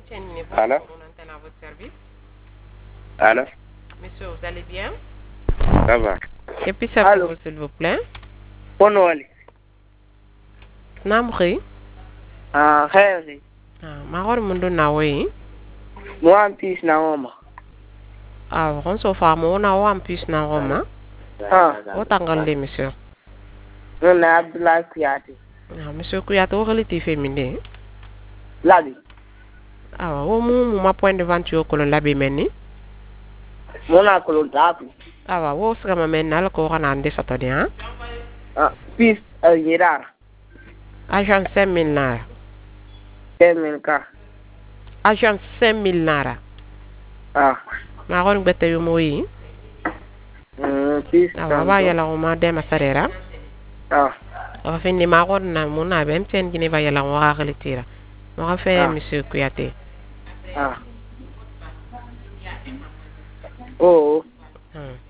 Allô? Allô? Monsieur, vous allez bien? Ça va. Et puis ça Allô? vous, s'il vous plaît. Ponoli. Namri. Henry. Mahor mundu nawe. One piece na ngoma. On se fait mon one piece na Roma. Otangalle, monsieur. Na Abdullah Kuyati. Monsieur Kouyaté, relatif féminin. Labi. Au ma point de vente au colon labi meni. Mona kolon tapu. Wo sera ma men al ko rana ande satodi hein. Piece yirara. Agent 5000 naira. 10,000 ka. Agent 5000 naira. Ma ron bete yo moyi. Piece. Ba yala o ma dem sarera. Fini ma ron na mona bem ten gine ba yala o ra retira. Mo fait monsieur Kouyaté. Oh.